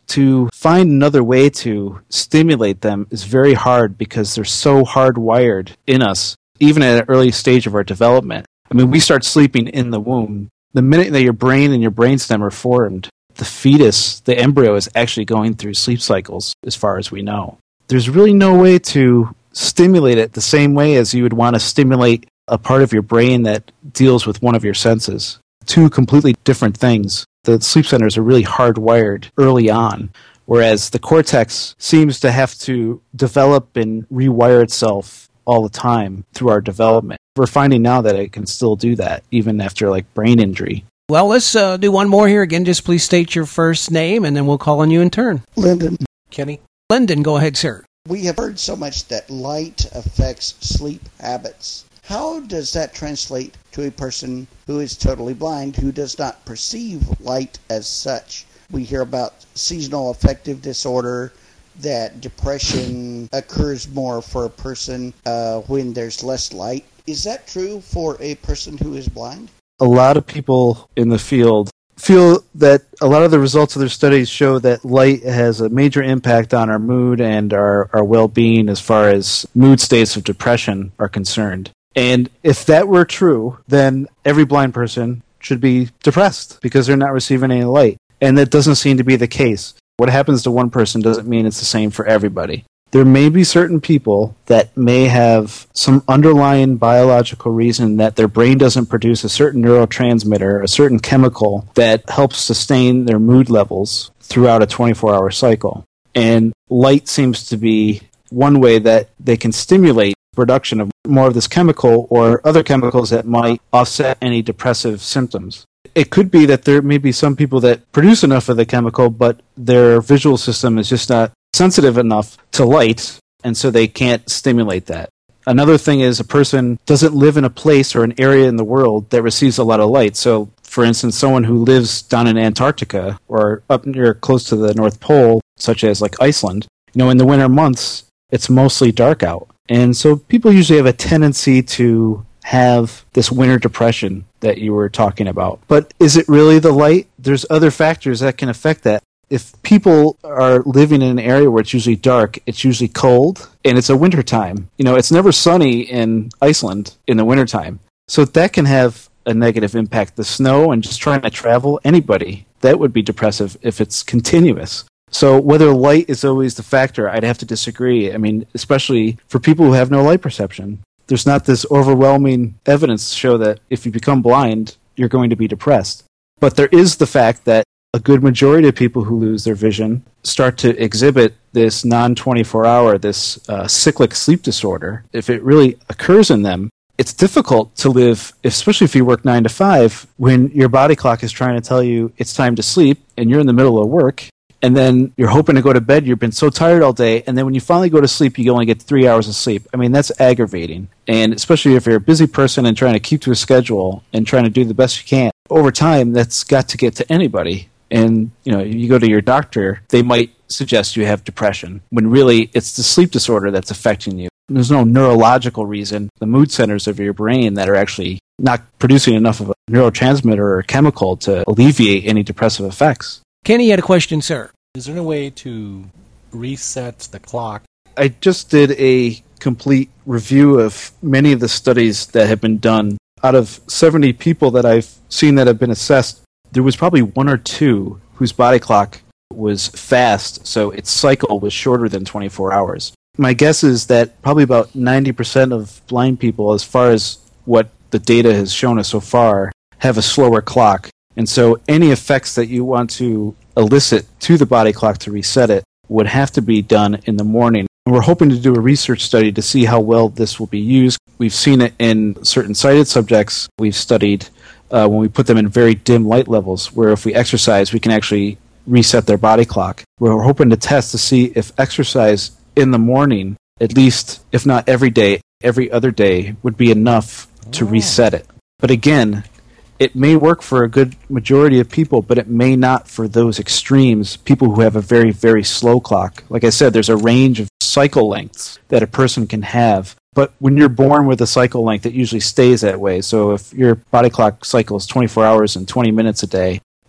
B: to find another way to stimulate them is very hard because they're so hardwired in us, even at an early stage of our development. I mean, we start sleeping in the womb. The minute that your brain and your brainstem are formed, the fetus, the embryo, is actually going through sleep cycles, as far as we know. There's really no way to stimulate it the same way as you would want to stimulate a part of your brain that deals with one of your senses. Two completely different things. The sleep centers are really hardwired early on, whereas the cortex seems to have to develop and rewire itself all the time through our development. We're finding now that it can still do that, even after like brain injury.
A: Well, let's uh, do one more here. Again, just please state your first name, and then we'll call on you in turn.
H: Lyndon.
I: Kenny.
A: Lyndon, go ahead, sir.
H: We have heard so much that light affects sleep habits. How does that translate to a person who is totally blind, who does not perceive light as such? We hear about seasonal affective disorder, that depression occurs more for a person uh, when there's less light. Is that true for a person who is blind?
B: A lot of people in the field feel that a lot of the results of their studies show that light has a major impact on our mood and our, our well-being as far as mood states of depression are concerned. And if that were true, then every blind person should be depressed because they're not receiving any light. And that doesn't seem to be the case. What happens to one person doesn't mean it's the same for everybody. There may be certain people that may have some underlying biological reason that their brain doesn't produce a certain neurotransmitter, a certain chemical that helps sustain their mood levels throughout a twenty-four hour cycle. And light seems to be one way that they can stimulate production of more of this chemical or other chemicals that might offset any depressive symptoms. It could be that there may be some people that produce enough of the chemical, but their visual system is just not sensitive enough to light, and so they can't stimulate that. Another thing is a person doesn't live in a place or an area in the world that receives a lot of light. So, for instance, someone who lives down in Antarctica or up near close to the North Pole, such as like Iceland, you know, in the winter months, it's mostly dark out. And so people usually have a tendency to have this winter depression that you were talking about. But is it really the light? There's other factors that can affect that. If people are living in an area where it's usually dark, it's usually cold, and it's a winter time. You know, it's never sunny in Iceland in the wintertime. So that can have a negative impact. The snow and just trying to travel, anybody, that would be depressive if it's continuous. So whether light is always the factor, I'd have to disagree. I mean, especially for people who have no light perception. There's not this overwhelming evidence to show that if you become blind, you're going to be depressed. But there is the fact that a good majority of people who lose their vision start to exhibit this non twenty-four hour, this uh, cyclic sleep disorder. If it really occurs in them, it's difficult to live, especially if you work nine to five, when your body clock is trying to tell you it's time to sleep and you're in the middle of work. And then you're hoping to go to bed, you've been so tired all day, and then when you finally go to sleep, you only get three hours of sleep. I mean, that's aggravating. And especially if you're a busy person and trying to keep to a schedule and trying to do the best you can, over time, that's got to get to anybody. And, you know, you go to your doctor, they might suggest you have depression, when really it's the sleep disorder that's affecting you. There's no neurological reason. The mood centers of your brain that are actually not producing enough of a neurotransmitter or chemical to alleviate any depressive effects.
A: Kenny had a question, sir.
I: Is there a way to reset the clock?
B: I just did a complete review of many of the studies that have been done. Out of seventy people that I've seen that have been assessed, there was probably one or two whose body clock was fast, so its cycle was shorter than twenty-four hours. My guess is that probably about ninety percent of blind people, as far as what the data has shown us so far, have a slower clock. And so any effects that you want to elicit to the body clock to reset it would have to be done in the morning. And we're hoping to do a research study to see how well this will be used. We've seen it in certain sighted subjects we've studied uh, when we put them in very dim light levels, where if we exercise, we can actually reset their body clock. We're hoping to test to see if exercise in the morning, at least, if not every day, every other day, would be enough to reset it. But again, it may work for a good majority of people, but it may not for those extremes, people who have a very, very slow clock. Like I said, there's a range of cycle lengths that a person can have. But when you're born with a cycle length, it usually stays that way. So if your body clock cycle is twenty-four hours and twenty minutes a day,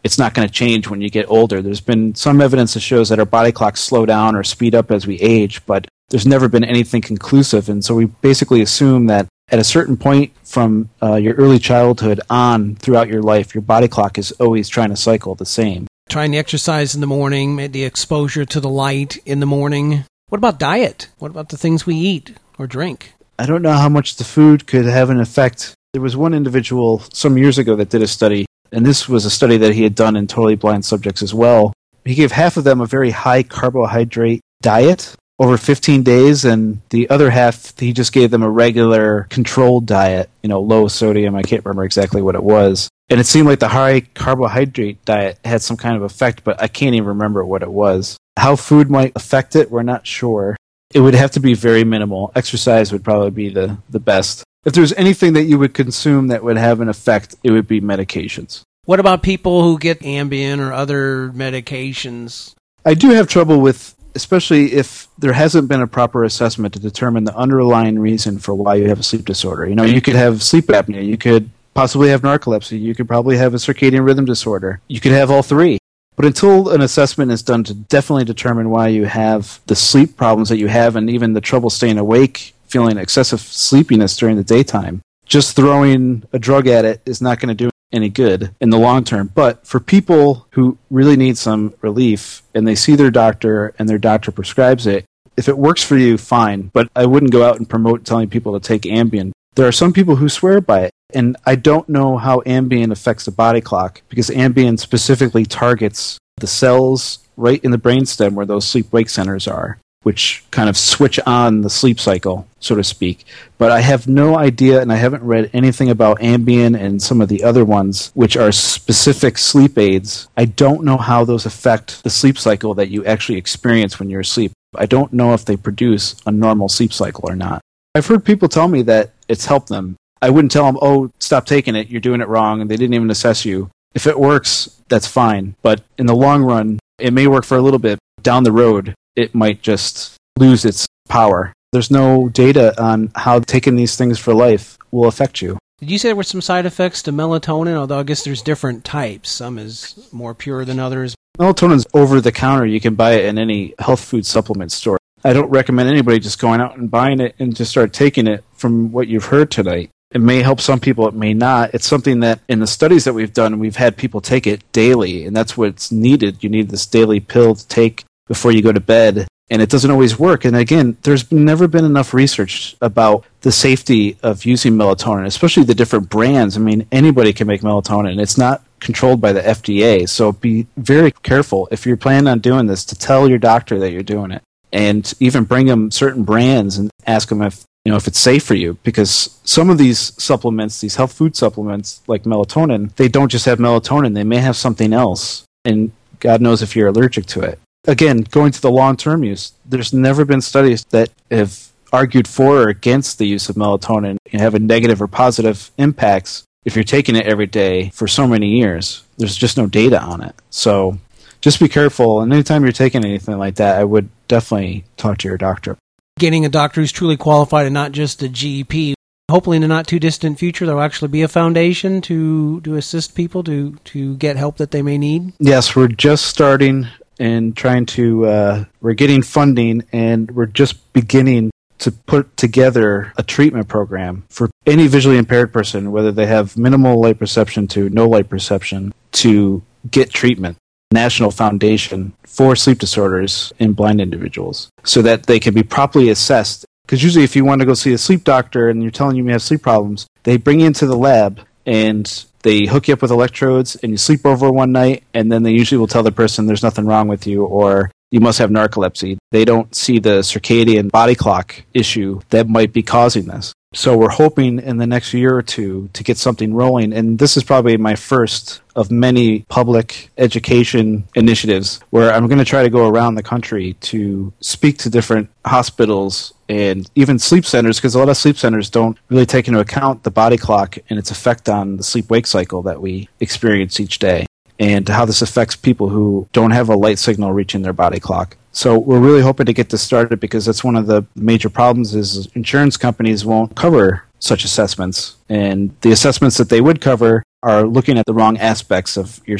B: it's not going to change when you get older. There's been some evidence that shows that our body clocks slow down or speed up as we age, but there's never been anything conclusive. And so we basically assume that at a certain point from uh, your early childhood on throughout your life, your body clock is always trying to cycle the same.
A: Trying to exercise in the morning, the exposure to the light in the morning. What about diet? What about the things we eat or drink?
B: I don't know how much the food could have an effect. There was one individual some years ago that did a study, and this was a study that he had done in totally blind subjects as well. He gave half of them a very high carbohydrate diet over fifteen days, and the other half, he just gave them a regular controlled diet, you know, low sodium. I can't remember exactly what it was. And it seemed like the high carbohydrate diet had some kind of effect, but I can't even remember what it was. How food might affect it, we're not sure. It would have to be very minimal. Exercise would probably be the, the best. If there's anything that you would consume that would have an effect, it would be medications.
A: What about people who get Ambien or other medications?
B: I do have trouble with, especially if there hasn't been a proper assessment to determine the underlying reason for why you have a sleep disorder. You know, you could have sleep apnea, you could possibly have narcolepsy, you could probably have a circadian rhythm disorder, you could have all three. But until an assessment is done to definitely determine why you have the sleep problems that you have and even the trouble staying awake, feeling excessive sleepiness during the daytime, just throwing a drug at it is not going to do any good in the long term. But for people who really need some relief and they see their doctor and their doctor prescribes it, if it works for you, fine. But I wouldn't go out and promote telling people to take Ambien. There are some people who swear by it. And I don't know how Ambien affects the body clock, because Ambien specifically targets the cells right in the brainstem where those sleep-wake centers are, which kind of switch on the sleep cycle, so to speak. But I have no idea, and I haven't read anything about Ambien and some of the other ones, which are specific sleep aids. I don't know how those affect the sleep cycle that you actually experience when you're asleep. I don't know if they produce a normal sleep cycle or not. I've heard people tell me that it's helped them. I wouldn't tell them, oh, stop taking it, you're doing it wrong, and they didn't even assess you. If it works, that's fine. But in the long run, it may work for a little bit. Down the road, it might just lose its power. There's no data on how taking these things for life will affect you.
A: Did you say there were some side effects to melatonin? Although I guess there's different types. Some is more pure than others.
B: Melatonin's over the counter. You can buy it in any health food supplement store. I don't recommend anybody just going out and buying it and just start taking it from what you've heard tonight. It may help some people, it may not. It's something that in the studies that we've done, we've had people take it daily, and that's what's needed. You need this daily pill to take before you go to bed, and it doesn't always work. And again, there's never been enough research about the safety of using melatonin, especially the different brands. I mean, anybody can make melatonin. It's not controlled by the F D A, so be very careful if you're planning on doing this to tell your doctor that you're doing it, and even bring them certain brands and ask them if you know, if it's safe for you, because some of these supplements, these health food supplements like melatonin, they don't just have melatonin, they may have something else, and God knows if you're allergic to it. Again, going to the long-term use, there's never been studies that have argued for or against the use of melatonin and having negative or positive impacts if you're taking it every day for so many years. There's just no data on it. So just be careful, and anytime you're taking anything like that, I would definitely talk to your doctor.
A: Getting a doctor who's truly qualified and not just a G P. Hopefully in the not-too-distant future, there will actually be a foundation to, to assist people to, to get help that they may need.
B: Yes, we're just starting and trying to, uh, we're getting funding, and we're just beginning to put together a treatment program for any visually impaired person, whether they have minimal light perception to no light perception, to get treatment. National Foundation for Sleep Disorders in blind individuals, so that they can be properly assessed. Because usually if you want to go see a sleep doctor and you're telling you you have sleep problems, they bring you into the lab and they hook you up with electrodes and you sleep over one night, and then they usually will tell the person there's nothing wrong with you or you must have narcolepsy. They don't see the circadian body clock issue that might be causing this. So we're hoping in the next year or two to get something rolling, and this is probably my first of many public education initiatives where I'm going to try to go around the country to speak to different hospitals and even sleep centers, because a lot of sleep centers don't really take into account the body clock and its effect on the sleep-wake cycle that we experience each day, and how this affects people who don't have a light signal reaching their body clock. So we're really hoping to get this started, because that's one of the major problems is insurance companies won't cover such assessments. And the assessments that they would cover are looking at the wrong aspects of your sleep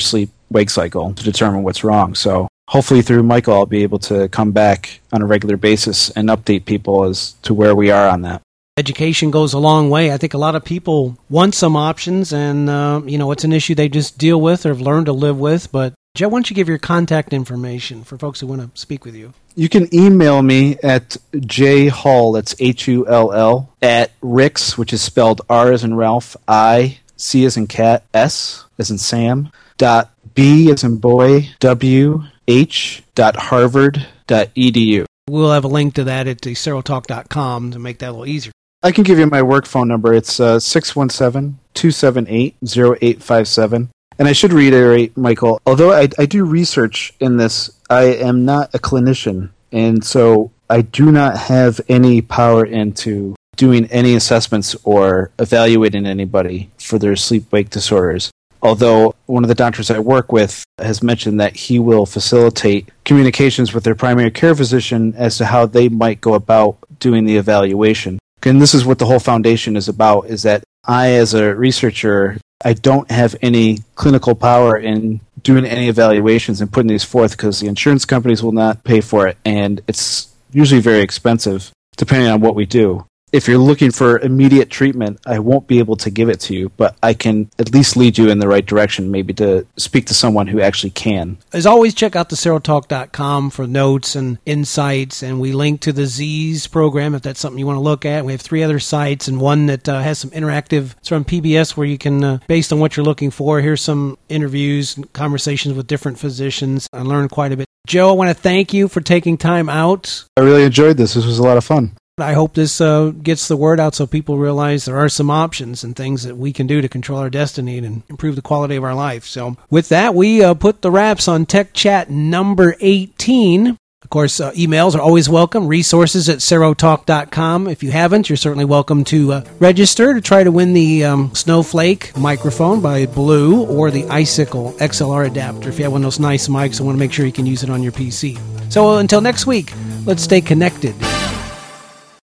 B: wake cycle to determine what's wrong. So hopefully through Michael, I'll be able to come back on a regular basis and update people as to where we are on that.
A: Education goes a long way. I think a lot of people want some options, and uh, you know, it's an issue they just deal with or have learned to live with. But Joe, why don't you give your contact information for folks who want to speak with you?
B: You can email me at jhull, that's H U L L, at Rix, which is spelled R as in Ralph, I, C as in cat, S as in Sam, dot B as in boy, W, H, dot Harvard, dot edu.
A: We'll have a link to that at serotalk dot com to make that a little easier.
B: I can give you my work phone number. It's uh, six one seven, two seven eight, zero eight five seven. And I should reiterate, Michael, although I, I do research in this, I am not a clinician. And so I do not have any power into doing any assessments or evaluating anybody for their sleep-wake disorders. Although one of the doctors I work with has mentioned that he will facilitate communications with their primary care physician as to how they might go about doing the evaluation. And this is what the whole foundation is about, is that I, as a researcher, I don't have any clinical power in doing any evaluations and putting these forth because the insurance companies will not pay for it, and it's usually very expensive, depending on what we do. If you're looking for immediate treatment, I won't be able to give it to you, but I can at least lead you in the right direction, maybe to speak to someone who actually can.
A: As always, check out the serotalk dot com for notes and insights, and we link to the Z's program if that's something you want to look at. We have three other sites, and one that uh, has some interactive, it's from P B S, where you can, uh, based on what you're looking for, here's some interviews and conversations with different physicians. I learned quite a bit. Joe, I want to thank you for taking time out.
B: I really enjoyed this. This was a lot of fun.
A: I hope this uh, gets the word out so people realize there are some options and things that we can do to control our destiny and improve the quality of our life. So with that, we uh, put the wraps on Tech Chat number eighteen. Of course, uh, emails are always welcome. Resources at serotalk dot com. If you haven't, you're certainly welcome to uh, register to try to win the um, Snowflake microphone by Blue or the Icicle X L R adapter. If you have one of those nice mics, I want to make sure you can use it on your P C. So uh, until next week, let's stay connected